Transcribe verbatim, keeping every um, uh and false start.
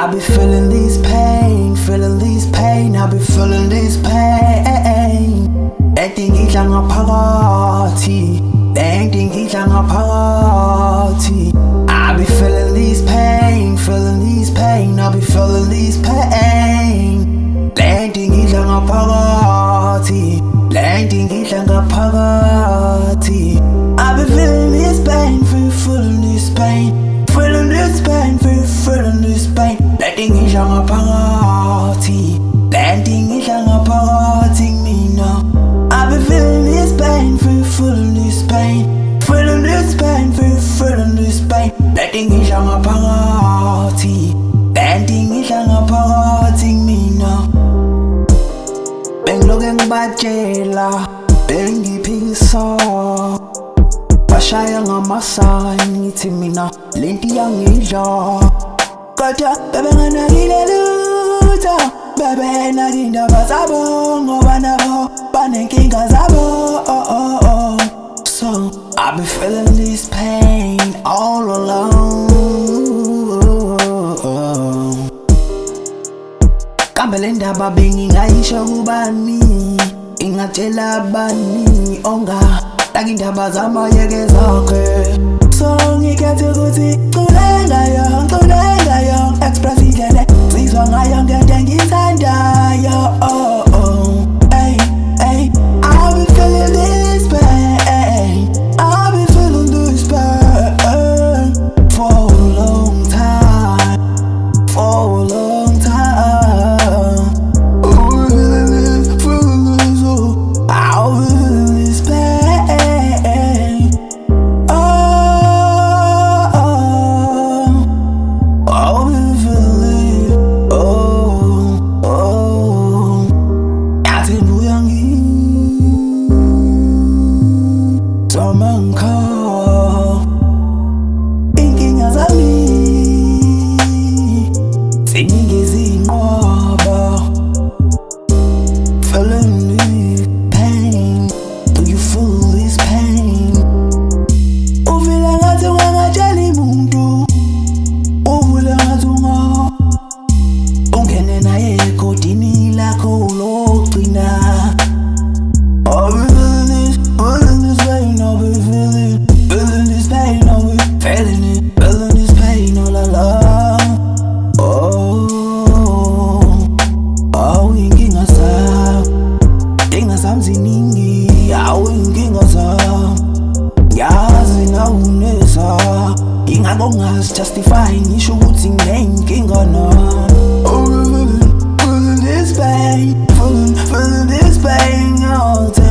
I be feeling this pain, feeling this pain, I be feeling this pain. Lenti ngidla ngaphakathi, lenti ngidla ngaphakathi. I be feeling this pain, feeling this pain, I be feeling this pain. Lenti ngidla ngaphakathi, lenti ngidla ngaphakathi. I be feeling this pain, feel feeling this pain, feeling this pain, feel feeling this pain. Lenti ngidla ngaphakathi, lenti ngidla ngaphakathi mina. I be feeling this pain, feel feeling this pain, feeling this pain, feel feeling this pain. Lenti ngidla ngaphakathi, lenti ngidla ngaphakathi mina. Bengiloke ngibatshela, bengiphikisa, bashaya ngamasaya ngithi mina lenti yangidla. Kodwa bebenganakile lutho, bebenaki indaba zabo ngoba nabo banenkinga zabo. Oh, oh, oh. So I be feeling this pain all alone. Kambe le ndaba bengingayisho kubani, ingatshela bani onga laki indaba zamayeke zakhe. So ngikhethe ukuthi ngicule ngayo, ngicule ngayo, express indlela ngizwa ngayo ngento engiyithandayo. Oh, oh, hey, hey, I've been feeling this pain, I've been feeling this pain for a long time, for a long time. I've been feeling this, I've been feeling this pain. Oh, oh, I've been feeling, oh, oh. Yathi buyangi, zamangka, inkinga zami, sengizinqoba. Feeling this pain, do you feel this pain? Uvila ngathi ungangatsheli muntu, uvila ngathi unga ungene naye egodini lakho lokugcina. I've been feeling this, feeling this pain, I've been feeling, feeling this pain, I've been feeling it, feeling this pain all along. Oh, oh, inkinga zami, inkinga zami ziningi, awu inkinga zami, yazi nawuneza, ingako ngazijustify ngisho ukuthi nginenkinga nami. Oh, feeling, feeling this pain, feeling, feeling this pain all the time.